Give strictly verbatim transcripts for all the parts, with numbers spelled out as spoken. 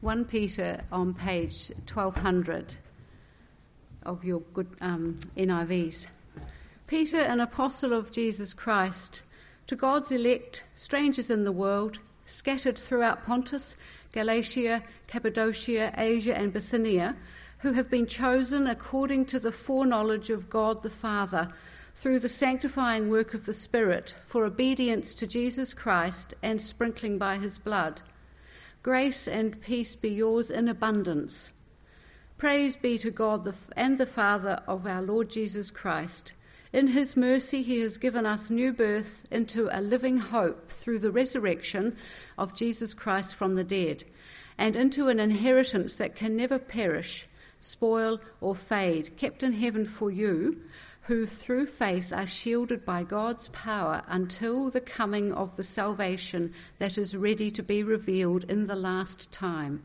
First Peter on page twelve hundred of your good um, N I Vs. Peter, an apostle of Jesus Christ, to God's elect, strangers in the world, scattered throughout Pontus, Galatia, Cappadocia, Asia and Bithynia, who have been chosen according to the foreknowledge of God the Father, through the sanctifying work of the Spirit, for obedience to Jesus Christ and sprinkling by his blood. Grace and peace be yours in abundance. Praise be to God the, and the Father of our Lord Jesus Christ. In his mercy he has given us new birth into a living hope through the resurrection of Jesus Christ from the dead, and into an inheritance that can never perish, spoil or fade, kept in heaven for you, who through faith are shielded by God's power until the coming of the salvation that is ready to be revealed in the last time.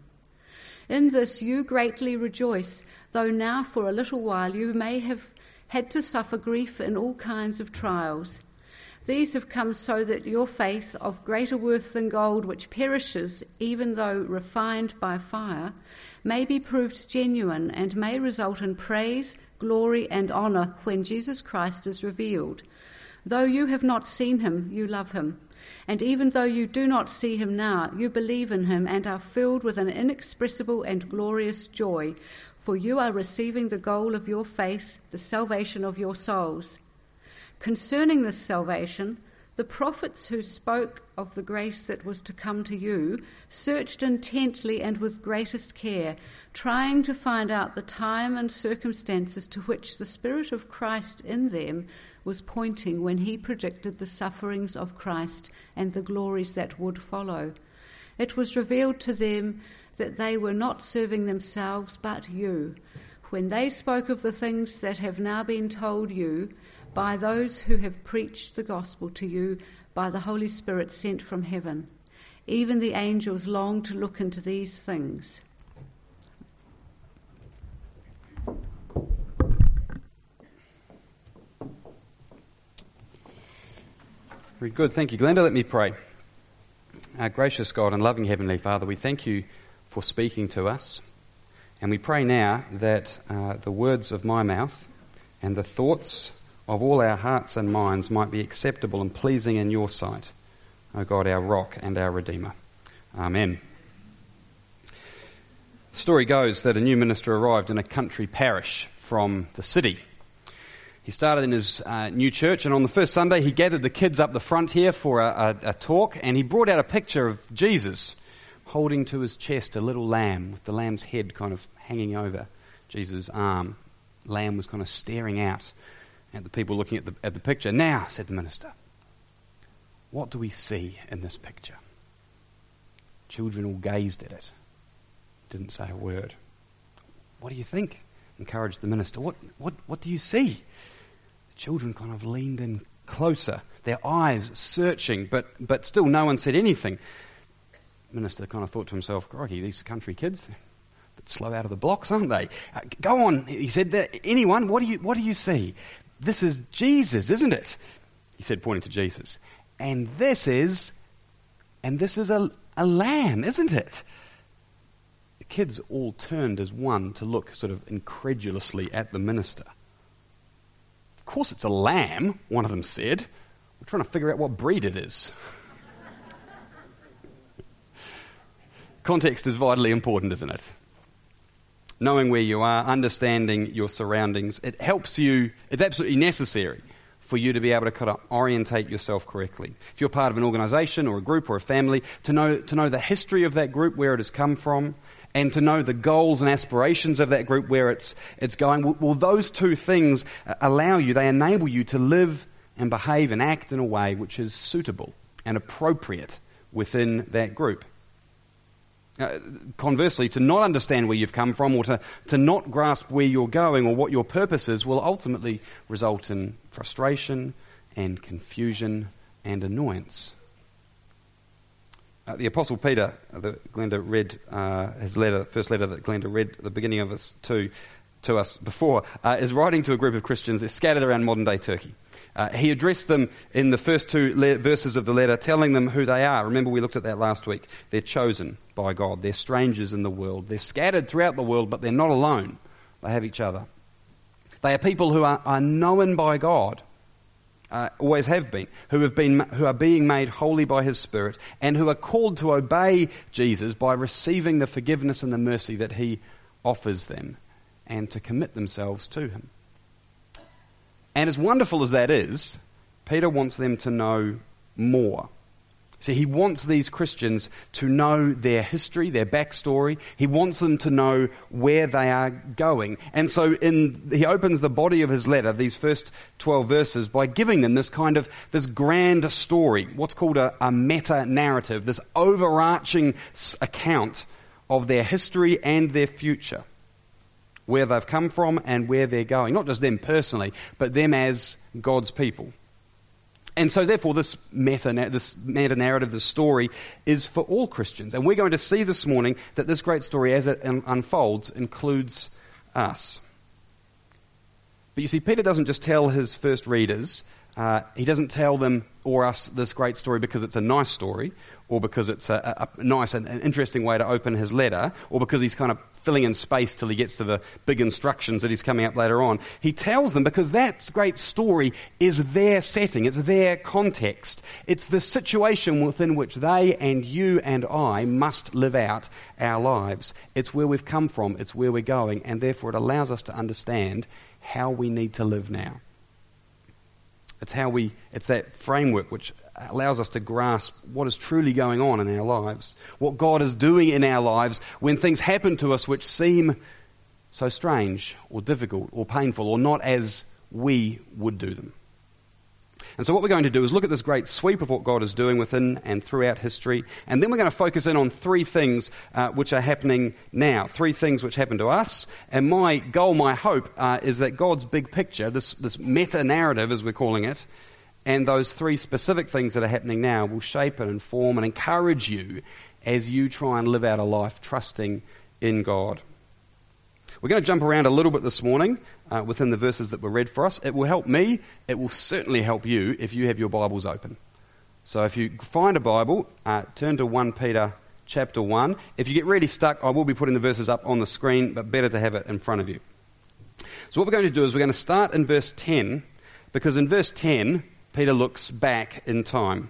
In this you greatly rejoice, though now for a little while you may have had to suffer grief in all kinds of trials. These have come so that your faith, of greater worth than gold which perishes, even though refined by fire, may be proved genuine and may result in praise, glory and honour when Jesus Christ is revealed. Though you have not seen him, you love him. And even though you do not see him now, you believe in him and are filled with an inexpressible and glorious joy, for you are receiving the goal of your faith, the salvation of your souls. Concerning this salvation, the prophets who spoke of the grace that was to come to you searched intently and with greatest care, trying to find out the time and circumstances to which the Spirit of Christ in them was pointing when he predicted the sufferings of Christ and the glories that would follow. It was revealed to them that they were not serving themselves but you, when they spoke of the things that have now been told you by those who have preached the gospel to you by the Holy Spirit sent from heaven. Even the angels long to look into these things. Very good. Thank you, Glenda. Let me pray. Our gracious God and loving Heavenly Father, we thank you for speaking to us. And we pray now that uh, the words of my mouth and the thoughts of all our hearts and minds might be acceptable and pleasing in your sight, O God, our rock and our Redeemer. Amen. The story goes that a new minister arrived in a country parish from the city. He started in his uh, new church, and on the first Sunday he gathered the kids up the front here for a, a, a talk, and he brought out a picture of Jesus holding to his chest a little lamb with the lamb's head kind of hanging over Jesus' arm. The lamb was kind of staring out at the people looking at the, at the picture. Now, said the minister, what do we see in this picture? Children all gazed at it. Didn't say a word. What do you think? Encouraged the minister. What, what, what do you see? The children kind of leaned in closer, their eyes searching, but, but still no one said anything. The minister kind of thought to himself, crikey, these country kids, a bit slow out of the blocks, aren't they? Uh, go on, he said. Anyone, what do you, what do you see? This is Jesus, isn't it? He said, pointing to Jesus. And this is, and this is a, a lamb, isn't it? The kids all turned as one to look sort of incredulously at the minister. Of course it's a lamb, one of them said. We're trying to figure out what breed it is. Context is vitally important, isn't it? Knowing where you are, understanding your surroundings, it helps you, it's absolutely necessary for you to be able to kind of orientate yourself correctly. If you're part of an organisation or a group or a family, to know to know the history of that group, where it has come from, and to know the goals and aspirations of that group, where it's it's going. Well, well those two things allow you, they enable you to live and behave and act in a way which is suitable and appropriate within that group. Uh, conversely, to not understand where you've come from or to, to not grasp where you're going or what your purpose is will ultimately result in frustration and confusion and annoyance. Uh, the Apostle Peter, uh, that Glenda read uh, his letter, first letter that Glenda read at the beginning of us to, to us before, uh, is writing to a group of Christians that are scattered around modern-day Turkey. Uh, he addressed them in the first two le- verses of the letter, telling them who they are. Remember, we looked at that last week. They're chosen by God. They're strangers in the world. They're scattered throughout the world, but they're not alone. They have each other. They are people who are, are known by God, uh, always have been, who have been, who are being made holy by His Spirit, and who are called to obey Jesus by receiving the forgiveness and the mercy that He offers them, and to commit themselves to Him. And as wonderful as that is, Peter wants them to know more. See, he wants these Christians to know their history, their backstory. He wants them to know where they are going. And so in, he opens the body of his letter, these first twelve verses, by giving them this kind of, this grand story, what's called a, a meta-narrative, this overarching account of their history and their future, where they've come from and where they're going. Not just them personally, but them as God's people. And so therefore this meta, this meta-narrative, this story, is for all Christians. And we're going to see this morning that this great story, as it unfolds, includes us. But you see, Peter doesn't just tell his first readers, uh, he doesn't tell them or us this great story because it's a nice story, or because it's a, a, a nice and an interesting way to open his letter, or because he's kind of filling in space till he gets to the big instructions that he's coming up later on. He tells them because that great story is their setting, it's their context. It's the situation within which they and you and I must live out our lives. It's where we've come from, it's where we're going, and therefore it allows us to understand how we need to live now. It's how we, it's that framework which allows us to grasp what is truly going on in our lives, what God is doing in our lives when things happen to us which seem so strange or difficult or painful or not as we would do them. And so what we're going to do is look at this great sweep of what God is doing within and throughout history, and then we're going to focus in on three things uh, which are happening now, three things which happen to us. And my goal, my hope, uh, is that God's big picture, this, this meta-narrative as we're calling it, and those three specific things that are happening now will shape and inform and encourage you as you try and live out a life trusting in God. We're going to jump around a little bit this morning uh, within the verses that were read for us. It will help me. It will certainly help you if you have your Bibles open. So if you find a Bible, uh, turn to First Peter chapter one. If you get really stuck, I will be putting the verses up on the screen, but better to have it in front of you. So what we're going to do is we're going to start in verse ten, because in verse ten, Peter looks back in time.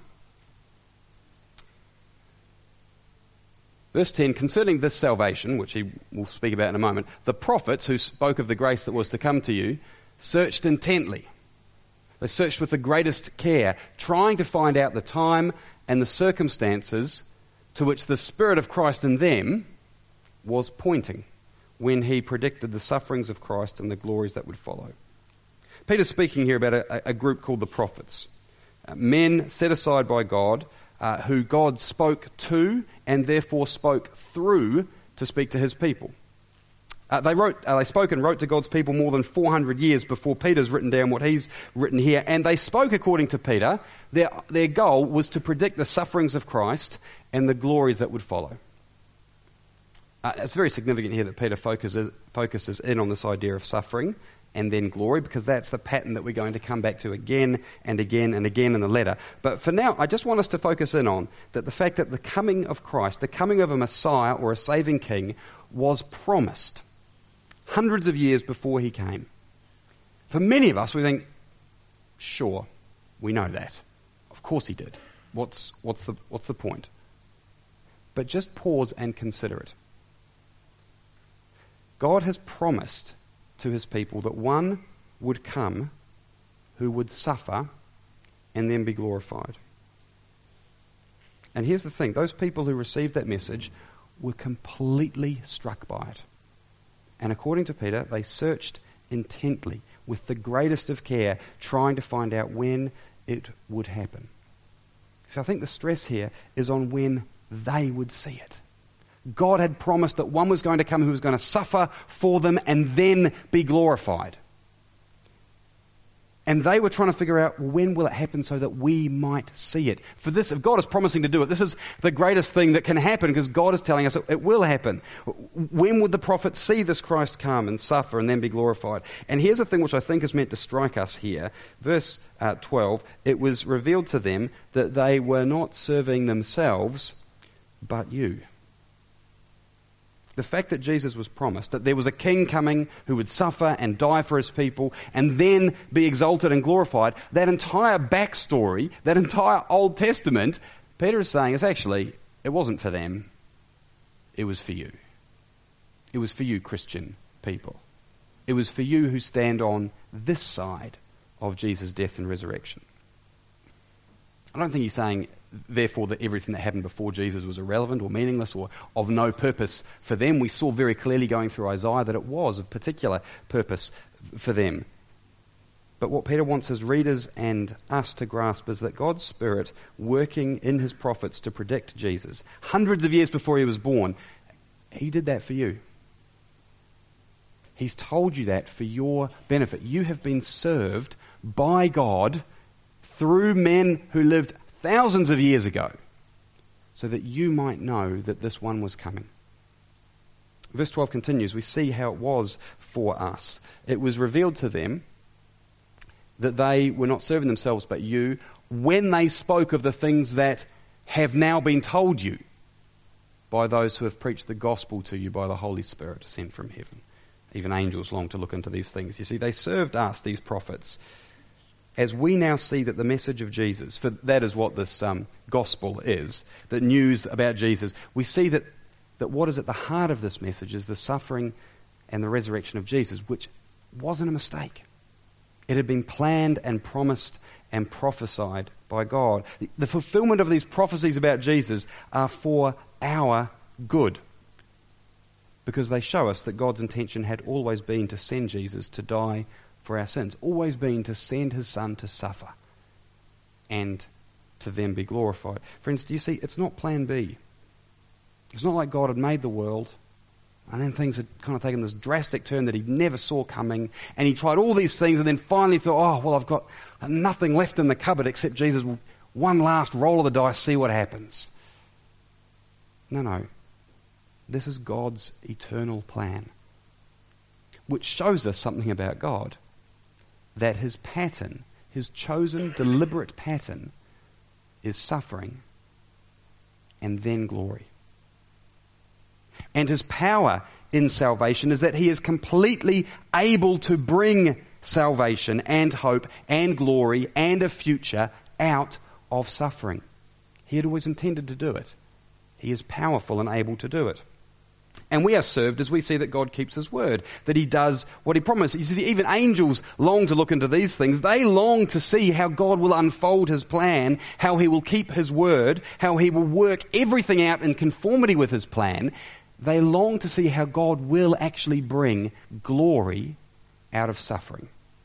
Verse ten, concerning this salvation, which he will speak about in a moment, the prophets who spoke of the grace that was to come to you searched intently. They searched with the greatest care, trying to find out the time and the circumstances to which the Spirit of Christ in them was pointing when he predicted the sufferings of Christ and the glories that would follow. Peter's speaking here about a, a group called the prophets, uh, men set aside by God, uh, who God spoke to and therefore spoke through to speak to his people. Uh, they wrote, uh, they spoke and wrote to God's people more than four hundred years before Peter's written down what he's written here, and they spoke according to Peter. Their, their goal was to predict the sufferings of Christ and the glories that would follow. Uh, it's very significant here that Peter focuses, focuses in on this idea of suffering and then glory, because that's the pattern that we're going to come back to again and again and again in the letter. But for now, I just want us to focus in on that the fact that the coming of Christ, the coming of a Messiah or a saving King, was promised hundreds of years before he came. For many of us, we think, sure, we know that. Of course he did. What's, what's, the, what's the point? But just pause and consider it. God has promised to his people that one would come who would suffer and then be glorified. And here's the thing, those people who received that message were completely struck by it. And according to Peter, they searched intently with the greatest of care, trying to find out when it would happen. So I think the stress here is on when they would see it. God had promised that one was going to come who was going to suffer for them and then be glorified. And they were trying to figure out, well, when will it happen so that we might see it? For this, if God is promising to do it, this is the greatest thing that can happen because God is telling us it, it will happen. When would the prophets see this Christ come and suffer and then be glorified? And here's a thing which I think is meant to strike us here. Verse uh, twelve, it was revealed to them that they were not serving themselves, but you. The fact that Jesus was promised, that there was a king coming who would suffer and die for his people and then be exalted and glorified, that entire backstory, that entire Old Testament, Peter is saying is actually, it wasn't for them, it was for you. It was for you, Christian people. It was for you who stand on this side of Jesus' death and resurrection. I don't think he's saying, therefore, that everything that happened before Jesus was irrelevant or meaningless or of no purpose for them. We saw very clearly going through Isaiah that it was of particular purpose for them. But what Peter wants his readers and us to grasp is that God's Spirit, working in his prophets to predict Jesus, hundreds of years before he was born, he did that for you. He's told you that for your benefit. You have been served by God through men who lived thousands of years ago, so that you might know that this one was coming. Verse twelve continues, we see how it was for us. It was revealed to them that they were not serving themselves but you when they spoke of the things that have now been told you by those who have preached the gospel to you by the Holy Spirit sent from heaven. Even angels long to look into these things. You see, they served us, these prophets, as we now see that the message of Jesus, for that is what this um, gospel is, the news about Jesus, we see that, that what is at the heart of this message is the suffering and the resurrection of Jesus, which wasn't a mistake. It had been planned and promised and prophesied by God. The, the fulfillment of these prophecies about Jesus are for our good, because they show us that God's intention had always been to send Jesus to die for our sins, always been to send his Son to suffer and to then be glorified. Friends, do you see, it's not plan B. It's not like God had made the world and then things had kind of taken this drastic turn that he never saw coming, and he tried all these things and then finally thought, oh, well, I've got nothing left in the cupboard except Jesus. One last roll of the dice, see what happens. No, no. This is God's eternal plan, which shows us something about God. That his pattern, his chosen deliberate pattern, is suffering and then glory. And his power in salvation is that he is completely able to bring salvation and hope and glory and a future out of suffering. He had always intended to do it. He is powerful and able to do it. And we are served as we see that God keeps his word, that he does what he promised. You see, even angels long to look into these things. They long to see how God will unfold his plan, how he will keep his word, how he will work everything out in conformity with his plan. They long to see how God will actually bring glory out of suffering.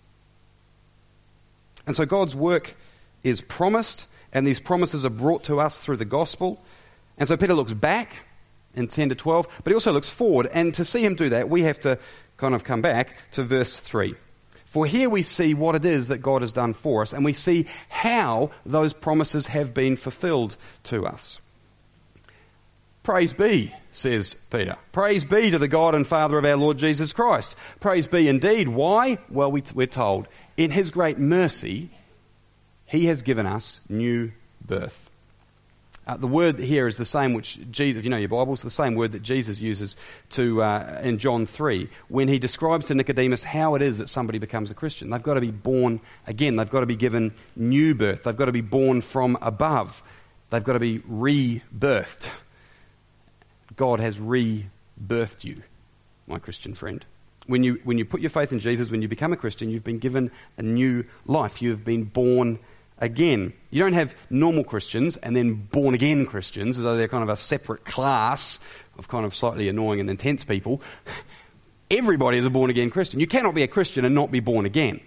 And so God's work is promised, and these promises are brought to us through the gospel. And so Peter looks back in ten to twelve, but he also looks forward. And to see him do that, we have to kind of come back to verse three. For here we see what it is that God has done for us, and we see how those promises have been fulfilled to us. Praise be, says Peter. Praise be to the God and Father of our Lord Jesus Christ. Praise be indeed. Why? Well, we, we're told, in his great mercy, he has given us new birth. Uh, the word here is the same which Jesus, if you know your Bibles, the same word that Jesus uses to uh, in John three when he describes to Nicodemus how it is that somebody becomes a Christian. They've got to be born again. They've got to be given new birth. They've got to be born from above. They've got to be rebirthed. God has rebirthed you, my Christian friend. When you when you put your faith in Jesus, when you become a Christian, you've been given a new life. You have been born again. You don't have normal Christians and then born-again Christians, as though they're kind of a separate class of kind of slightly annoying and intense people. Everybody is a born-again Christian. You cannot be a Christian and not be born again.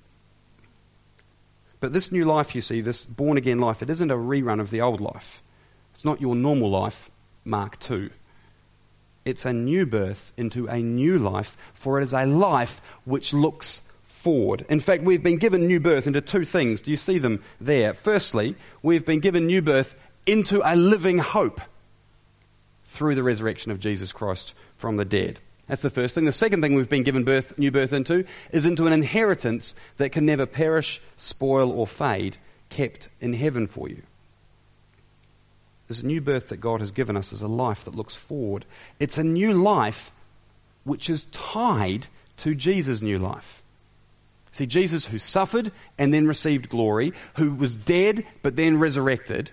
But this new life, you see, this born-again life, it isn't a rerun of the old life. It's not your normal life, Mark two. It's a new birth into a new life, for it is a life which looks forward. In fact, we've been given new birth into two things. Do you see them there? Firstly, we've been given new birth into a living hope through the resurrection of Jesus Christ from the dead. That's the first thing. The second thing we've been given birth, new birth into is into an inheritance that can never perish, spoil or fade, kept in heaven for you. This new birth that God has given us is a life that looks forward. It's a new life which is tied to Jesus' new life. See, Jesus who suffered and then received glory, who was dead but then resurrected,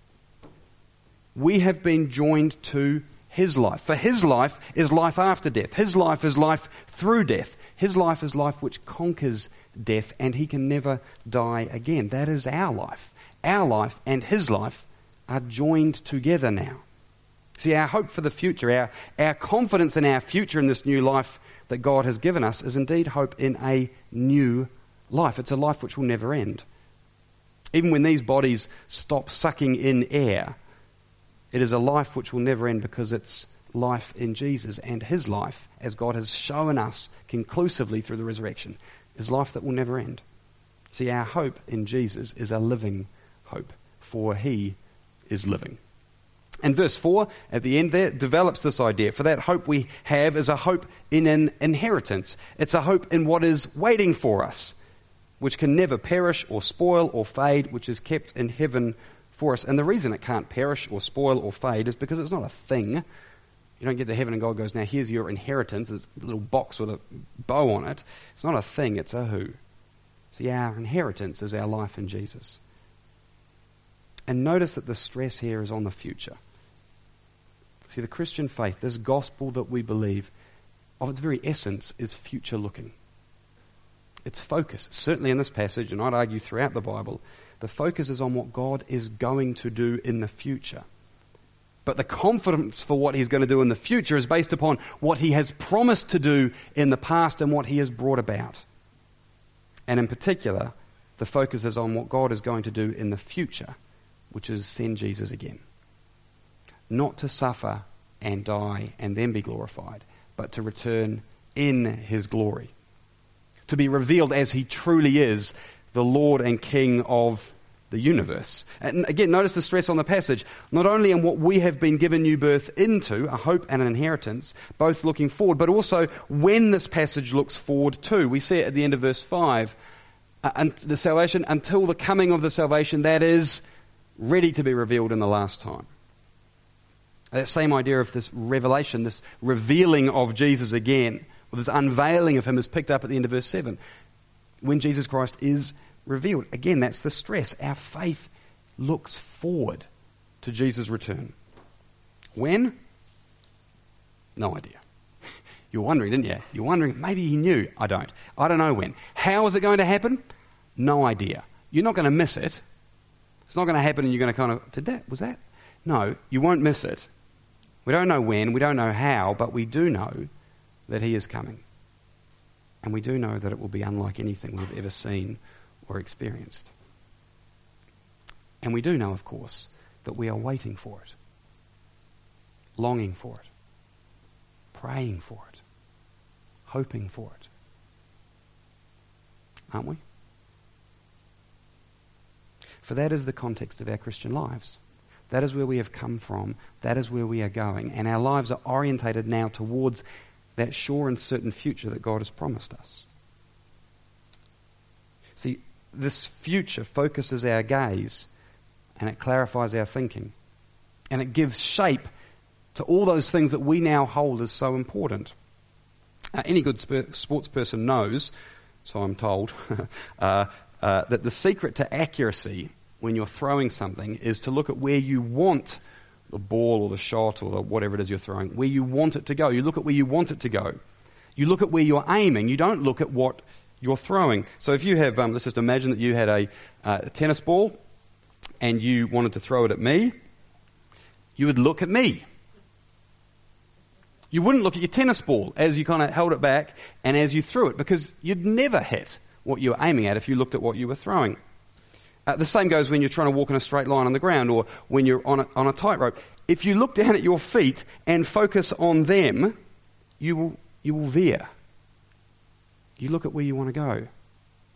we have been joined to his life. For his life is life after death. His life is life through death. His life is life which conquers death, and he can never die again. That is our life. Our life and his life are joined together now. See, our hope for the future, our, our confidence in our future in this new life that God has given us is indeed hope in a new life. It's a life which will never end. Even when these bodies stop sucking in air, it is a life which will never end because it's life in Jesus, and his life, as God has shown us conclusively through the resurrection, is life that will never end. See, our hope in Jesus is a living hope, for he is living. And verse four, at the end there, develops this idea. For that hope we have is a hope in an inheritance. It's a hope in what is waiting for us, which can never perish or spoil or fade, which is kept in heaven for us. And the reason it can't perish or spoil or fade is because it's not a thing. You don't get to heaven and God goes, now here's your inheritance. There's a little box with a bow on it. It's not a thing, it's a who. See, our inheritance is our life in Jesus. And notice that the stress here is on the future. See, the Christian faith, this gospel that we believe, of its very essence, is future looking. Its focus, certainly in this passage, and I'd argue throughout the Bible, the focus is on what God is going to do in the future. But the confidence for what he's going to do in the future is based upon what he has promised to do in the past and what he has brought about. And in particular, the focus is on what God is going to do in the future, which is send Jesus again. Not to suffer and die and then be glorified, but to return in his glory. To be revealed as he truly is, the Lord and King of the universe. And again, notice the stress on the passage. Not only in what we have been given new birth into, a hope and an inheritance, both looking forward, but also when this passage looks forward to. We see it at the end of verse five. Uh, and the salvation, until the coming of the salvation that is ready to be revealed in the last time. That same idea of this revelation, this revealing of Jesus again, or this unveiling of him is picked up at the end of verse seven. When Jesus Christ is revealed. Again, that's the stress. Our faith looks forward to Jesus' return. When? No idea. You're wondering, didn't you? You're wondering, maybe he knew. I don't. I don't know when. How is it going to happen? No idea. You're not going to miss it. It's not going to happen and you're going to kind of, did that? Was that? No, you won't miss it. We don't know when, we don't know how, but we do know that he is coming. And we do know that it will be unlike anything we've ever seen or experienced. And we do know, of course, that we are waiting for it, longing for it, praying for it, hoping for it. Aren't we? For that is the context of our Christian lives. That is where we have come from. That is where we are going. And our lives are orientated now towards that sure and certain future that God has promised us. See, this future focuses our gaze and it clarifies our thinking. And it gives shape to all those things that we now hold as so important. Uh, any good sp- sports person knows, so I'm told, uh, uh, that the secret to accuracy when you're throwing something is to look at where you want the ball or the shot or the whatever it is you're throwing, where you want it to go. You look at where you want it to go. You look at where you're aiming. You don't look at what you're throwing. So if you have, um, let's just imagine that you had a, uh, a tennis ball and you wanted to throw it at me, you would look at me. You wouldn't look at your tennis ball as you kind of held it back and as you threw it, because you'd never hit what you were aiming at if you looked at what you were throwing. Uh, the same goes when you're trying to walk in a straight line on the ground or when you're on a, on a tightrope. If you look down at your feet and focus on them, you will, you will veer. You look at where you want to go.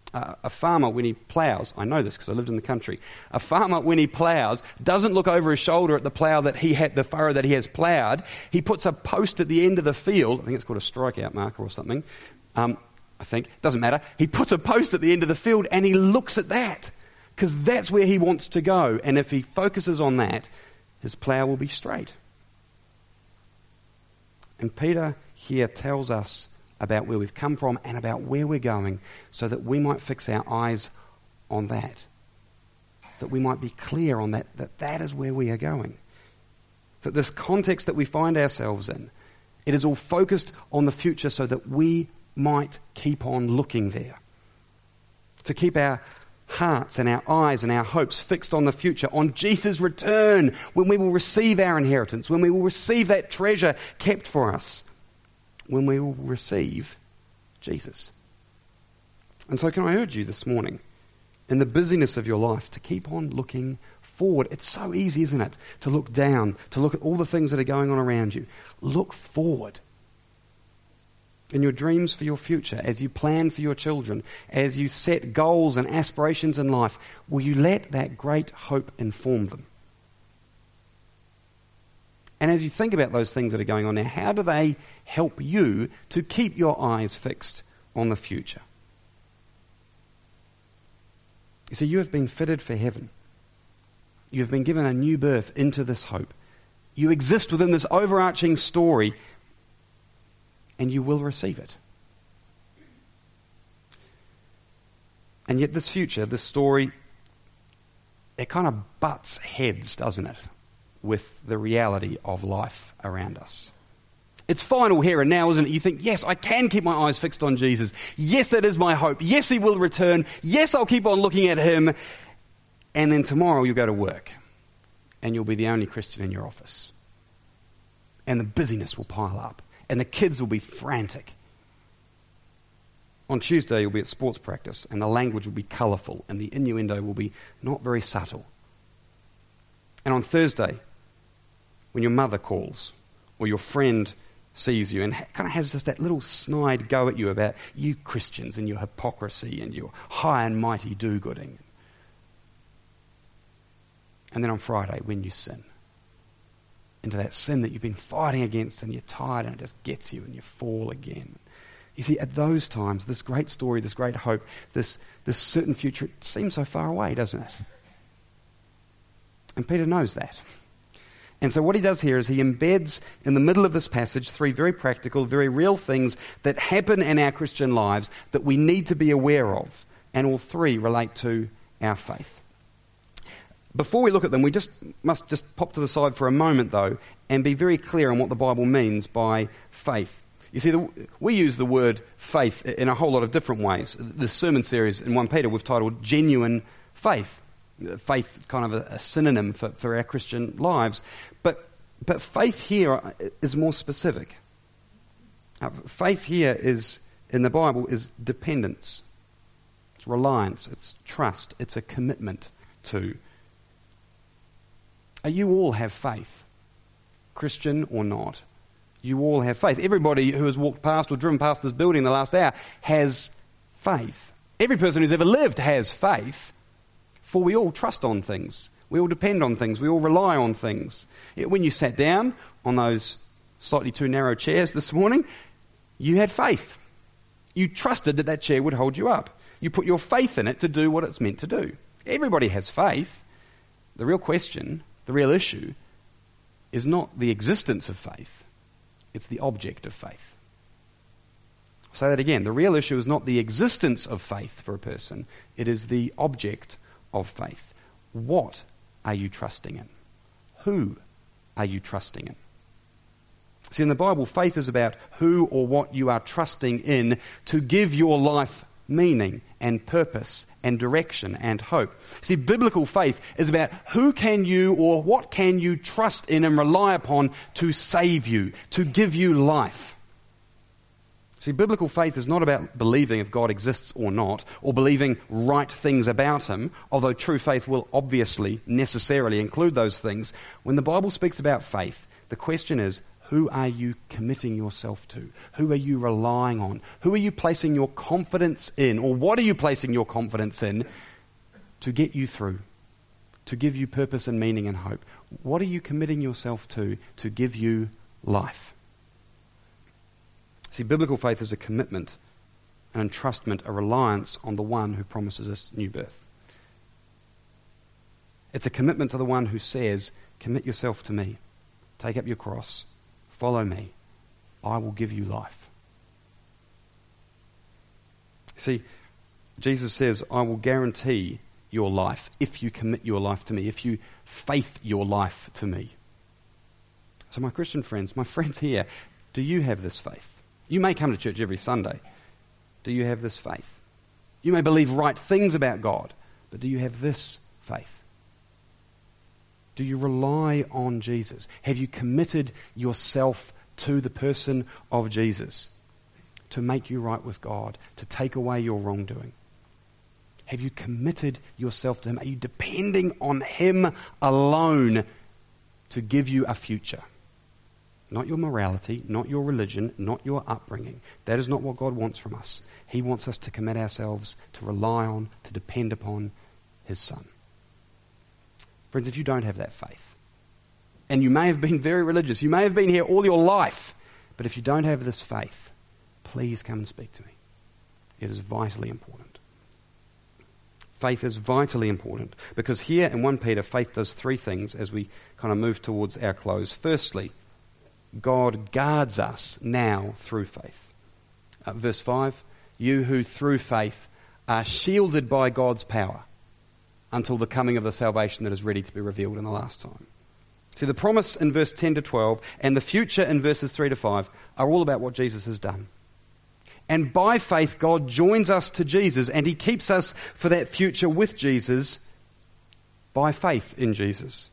Uh, a farmer, when he ploughs, I know this because I lived in the country, a farmer, when he ploughs, doesn't look over his shoulder at the plough that he had, the furrow that he has ploughed. He puts a post at the end of the field. I think it's called a strikeout marker or something. Um, I think. Doesn't matter. He puts a post at the end of the field and he looks at that because that's where he wants to go. And if he focuses on that, his plough will be straight. And Peter here tells us about where we've come from and about where we're going so that we might fix our eyes on that. That we might be clear on that, that that is where we are going. That this context that we find ourselves in, it is all focused on the future so that we might keep on looking there. To keep our hearts and our eyes and our hopes fixed on the future, on Jesus' return, when we will receive our inheritance, when we will receive that treasure kept for us, when we will receive Jesus. And so can I urge you this morning, in the busyness of your life, to keep on looking forward. It's so easy, isn't it, to look down, to look at all the things that are going on around you. Look forward. In your dreams for your future, as you plan for your children, as you set goals and aspirations in life, will you let that great hope inform them? And as you think about those things that are going on now, how do they help you to keep your eyes fixed on the future? You see, you have been fitted for heaven. You have been given a new birth into this hope. You exist within this overarching story, and you will receive it. And yet this future, this story, it kind of butts heads, doesn't it, with the reality of life around us. It's final here and now, isn't it? You think, yes, I can keep my eyes fixed on Jesus. Yes, that is my hope. Yes, he will return. Yes, I'll keep on looking at him. And then tomorrow you'll go to work and you'll be the only Christian in your office. And the busyness will pile up and the kids will be frantic. On Tuesday you'll be at sports practice and the language will be colourful and the innuendo will be not very subtle. And on Thursday, when your mother calls or your friend sees you and kind of has just that little snide go at you about you Christians and your hypocrisy and your high and mighty do-gooding. And then on Friday, when you sin, into that sin that you've been fighting against and you're tired and it just gets you and you fall again. You see, at those times, this great story, this great hope, this, this certain future, it seems so far away, doesn't it? And Peter knows that. And so what he does here is he embeds in the middle of this passage three very practical, very real things that happen in our Christian lives that we need to be aware of. And all three relate to our faith. Before we look at them, we just must just pop to the side for a moment, though, and be very clear on what the Bible means by faith. You see, the, we use the word faith in a whole lot of different ways. The sermon series in First Peter we've titled Genuine Faith. Faith, kind of a, a synonym for, for our Christian lives. But, but faith here is more specific. Uh, faith here is, in the Bible, is dependence. It's reliance. It's trust. It's a commitment to. Uh, you all have faith, Christian or not. You all have faith. Everybody who has walked past or driven past this building in the last hour has faith. Every person who's ever lived has faith. For we all trust on things. We all depend on things. We all rely on things. When you sat down on those slightly too narrow chairs this morning, you had faith. You trusted that that chair would hold you up. You put your faith in it to do what it's meant to do. Everybody has faith. The real question, the real issue, is not the existence of faith. It's the object of faith. I'll say that again. The real issue is not the existence of faith for a person. It is the object of faith. What are you trusting in? Who are you trusting in? See, in the Bible, faith is about who or what you are trusting in to give your life meaning and purpose and direction and hope. See, biblical faith is about who can you or what can you trust in and rely upon to save you, to give you life. See, biblical faith is not about believing if God exists or not, or believing right things about him, although true faith will obviously necessarily include those things. When the Bible speaks about faith, the question is, Who are you committing yourself to? Who are you relying on? Who are you placing your confidence in? Or what are you placing your confidence in to get you through, to give you purpose and meaning and hope? What are you committing yourself to to give you life? See, biblical faith is a commitment, an entrustment, a reliance on the one who promises us new birth. It's a commitment to the one who says, commit yourself to me, take up your cross, follow me, I will give you life. See, Jesus says, I will guarantee your life if you commit your life to me, if you faith your life to me. So my Christian friends, my friends here, do you have this faith? You may come to church every Sunday. Do you have this faith? You may believe right things about God, but do you have this faith? Do you rely on Jesus? Have you committed yourself to the person of Jesus to make you right with God, to take away your wrongdoing? Have you committed yourself to him? Are you depending on him alone to give you a future? Not your morality, not your religion, not your upbringing. That is not what God wants from us. He wants us to commit ourselves, to rely on, to depend upon his Son. Friends, if you don't have that faith, and you may have been very religious, you may have been here all your life, but if you don't have this faith, please come and speak to me. It is vitally important. Faith is vitally important because here in First Peter, faith does three things as we kind of move towards our close. Firstly, God guards us now through faith. Uh, verse five, you who through faith are shielded by God's power until the coming of the salvation that is ready to be revealed in the last time. See, the promise in verse ten to twelve and the future in verses three to five are all about what Jesus has done. And by faith, God joins us to Jesus and he keeps us for that future with Jesus by faith in Jesus.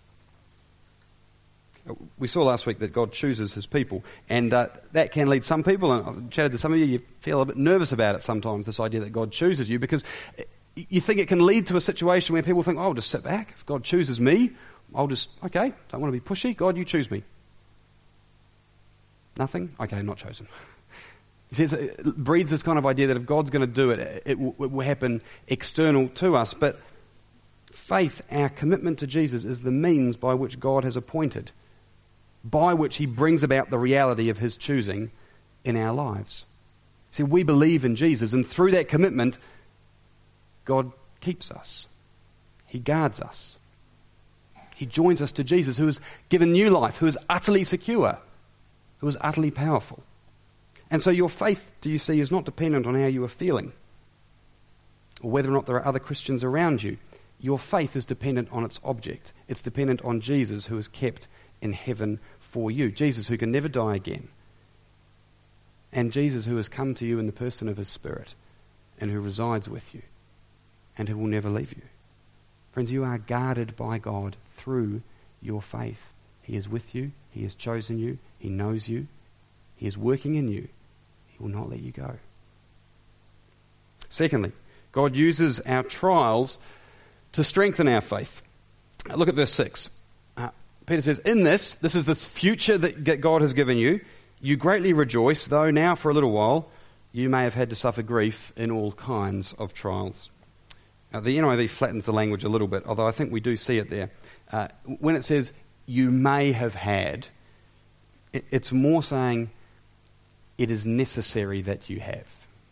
We saw last week that God chooses his people, and uh, that can lead some people, and I've chatted to some of you, you feel a bit nervous about it sometimes, this idea that God chooses you, because you think it can lead to a situation where people think, oh, I'll just sit back. If God chooses me, I'll just, okay, don't want to be pushy. God, you choose me. Nothing? Okay, not chosen. You see, it breeds this kind of idea that if God's going to do it, it will, it will happen external to us. But faith, our commitment to Jesus, is the means by which God has appointed, by which he brings about the reality of his choosing in our lives. See, we believe in Jesus, and through that commitment, God keeps us. He guards us. He joins us to Jesus, who has given new life, who is utterly secure, who is utterly powerful. And so your faith, do you see, is not dependent on how you are feeling or whether or not there are other Christians around you. Your faith is dependent on its object. It's dependent on Jesus, who is kept in heaven for you. Jesus, who can never die again. And Jesus, who has come to you in the person of his Spirit and who resides with you and who will never leave you. Friends, you are guarded by God through your faith. He is with you. He has chosen you. He knows you. He is working in you. He will not let you go. Secondly, God uses our trials to strengthen our faith. Look at verse six. Uh, Peter says, in this, this is this future that God has given you, you greatly rejoice, though now for a little while you may have had to suffer grief in all kinds of trials. Now, the N I V flattens the language a little bit, although I think we do see it there. Uh, when it says, you may have had, it, it's more saying, it is necessary that you have.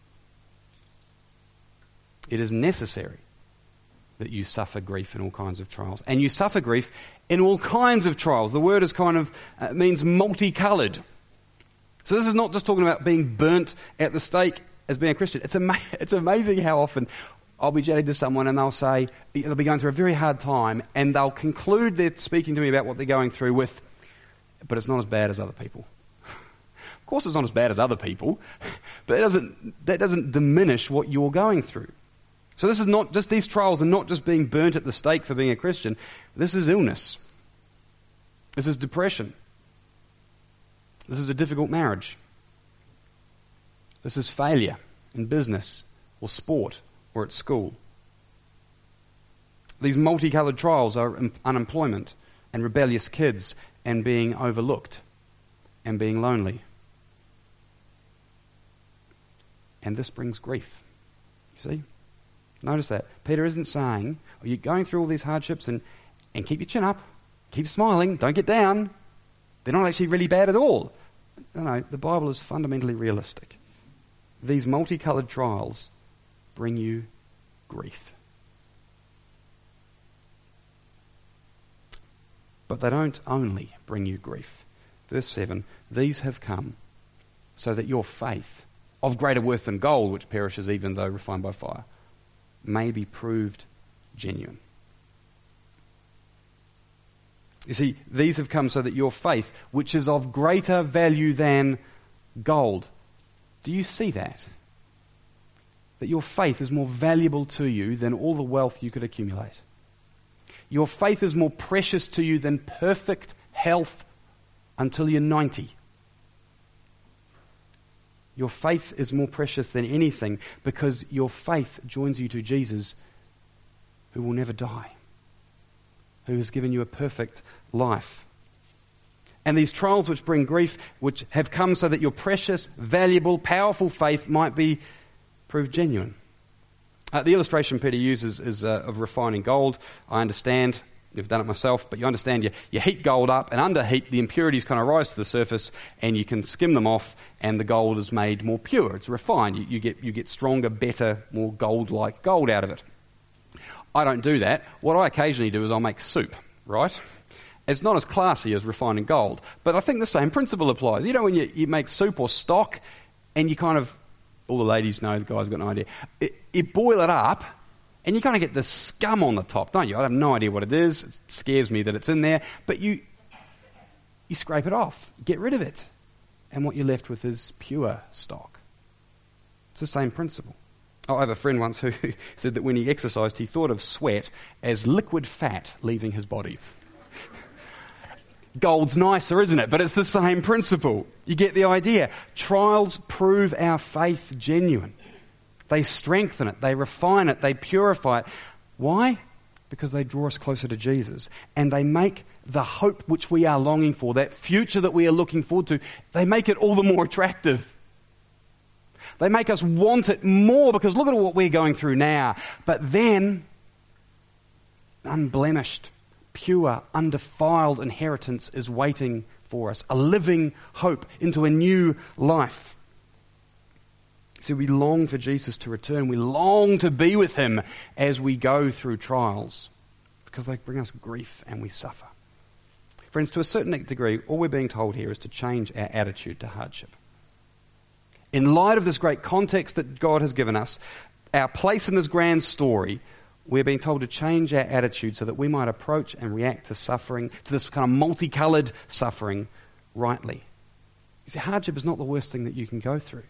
It is necessary that you suffer grief in all kinds of trials. And you suffer grief in all kinds of trials. The word is kind of, uh, means multicoloured. So this is not just talking about being burnt at the stake as being a Christian. It's, ama- it's amazing how often I'll be chatting to someone and they'll say, they'll be going through a very hard time, and they'll conclude their speaking to me about what they're going through with, but it's not as bad as other people. Of course it's not as bad as other people, but that doesn't, that doesn't diminish what you're going through. So this is not just, these trials are not just being burnt at the stake for being a Christian. This is illness. This is depression. This is a difficult marriage. This is failure in business or sport or at school. These multicoloured trials are unemployment and rebellious kids and being overlooked and being lonely. And this brings grief. You see? Notice that. Peter isn't saying, oh, you're going through all these hardships and, and keep your chin up, keep smiling, don't get down. They're not actually really bad at all. No, no, the Bible is fundamentally realistic. These multicoloured trials bring you grief. But they don't only bring you grief. Verse seven, these have come so that your faith, of greater worth than gold, which perishes even though refined by fire, may be proved genuine. You see, these have come so that your faith, which is of greater value than gold. Do you see that? That your faith is more valuable to you than all the wealth you could accumulate. Your faith is more precious to you than perfect health until you're ninety. Your faith is more precious than anything because your faith joins you to Jesus, who will never die, who has given you a perfect life. And these trials which bring grief, which have come so that your precious, valuable, powerful faith might be proved genuine. Uh, the illustration Peter uses is uh, of refining gold. I understand, you've done it myself, but you understand you, you heat gold up, and under heat the impurities kind of rise to the surface and you can skim them off and the gold is made more pure. It's refined. You, you get you get stronger, better, more gold-like gold out of it. I don't do that. What I occasionally do is I'll make soup, right? It's not as classy as refining gold, but I think the same principle applies. You know, when you, you make soup or stock and you kind of, all the ladies know, the guys got no idea, it, you boil it up and you kind of get the scum on the top, don't you? I have no idea what it is. It scares me that it's in there, but you you scrape it off, get rid of it, and what you're left with is pure stock. It's the same principle. Oh, I have a friend once who said that when he exercised, he thought of sweat as liquid fat leaving his body. Gold's nicer, isn't it? But it's the same principle. You get the idea. Trials prove our faith genuine. They strengthen it, they refine it, they purify it. Why? Because they draw us closer to Jesus. And they make the hope which we are longing for, that future that we are looking forward to, they make it all the more attractive. They make us want it more because look at what we're going through now. But then, unblemished, pure, undefiled inheritance is waiting for us. A living hope into a new life. So we long for Jesus to return. We long to be with him as we go through trials because they bring us grief and we suffer. Friends, to a certain degree, all we're being told here is to change our attitude to hardship. In light of this great context that God has given us, our place in this grand story, we're being told to change our attitude so that we might approach and react to suffering, to this kind of multicoloured suffering, rightly. You see, hardship is not the worst thing that you can go through.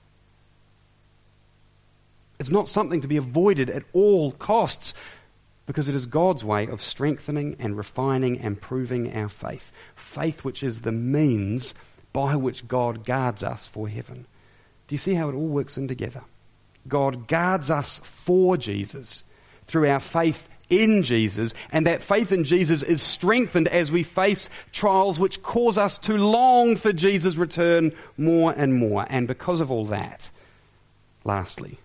It's not something to be avoided at all costs because it is God's way of strengthening and refining and proving our faith. Faith which is the means by which God guards us for heaven. Do you see how it all works in together? God guards us for Jesus through our faith in Jesus, and that faith in Jesus is strengthened as we face trials which cause us to long for Jesus' return more and more. And because of all that, lastly,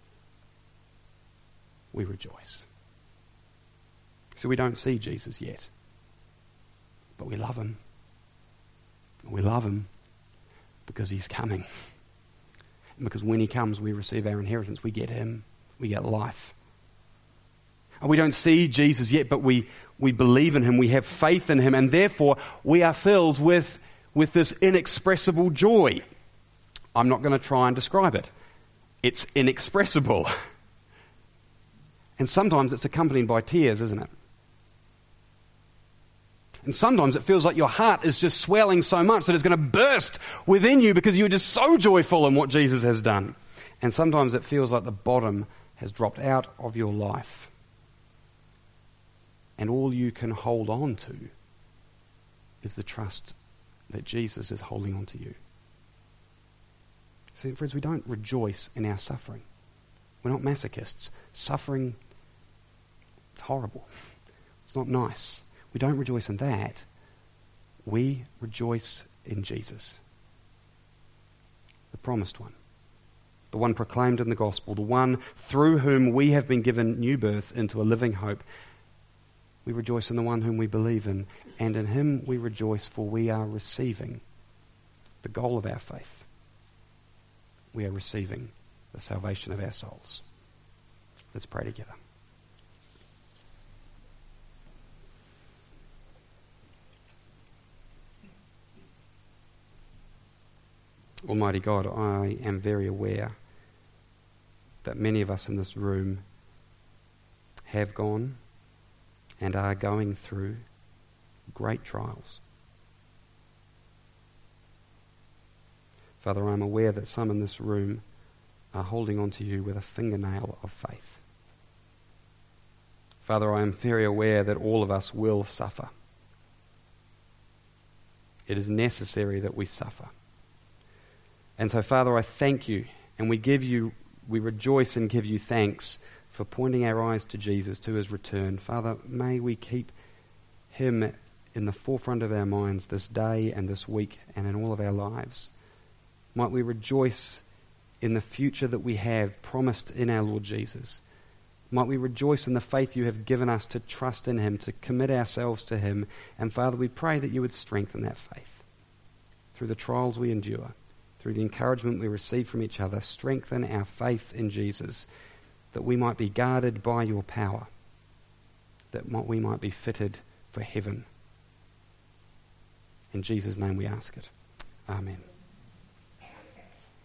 we rejoice. So we don't see Jesus yet, but we love him. We love him because he's coming. And because when he comes, we receive our inheritance. We get him. We get life. And we don't see Jesus yet, but we, we believe in him. We have faith in him. And therefore, we are filled with, with this inexpressible joy. I'm not going to try and describe it. It's inexpressible. And sometimes it's accompanied by tears, isn't it? And sometimes it feels like your heart is just swelling so much that it's going to burst within you because you're just so joyful in what Jesus has done. And sometimes it feels like the bottom has dropped out of your life. And all you can hold on to is the trust that Jesus is holding on to you. See, friends, we don't rejoice in our suffering. We're not masochists. Suffering, it's horrible. It's not nice. We don't rejoice in that. We rejoice in Jesus, the promised one, the one proclaimed in the gospel, the one through whom we have been given new birth into a living hope. We rejoice in the one whom we believe in, and in him we rejoice, for we are receiving the goal of our faith. We are receiving the salvation of our souls. Let's pray together. Almighty God, I am very aware that many of us in this room have gone and are going through great trials. Father, I'm aware that some in this room are holding on to you with a fingernail of faith. Father, I am very aware that all of us will suffer. It is necessary that we suffer. And so, Father, I thank you, and we give you, we rejoice and give you thanks for pointing our eyes to Jesus, to his return. Father, may we keep him in the forefront of our minds this day and this week and in all of our lives. Might we rejoice in the future that we have promised in our Lord Jesus. Might we rejoice in the faith you have given us to trust in him, to commit ourselves to him. And Father, we pray that you would strengthen that faith through the trials we endure, through the encouragement we receive from each other. Strengthen our faith in Jesus, that we might be guarded by your power, that we might be fitted for heaven. In Jesus' name we ask it. Amen.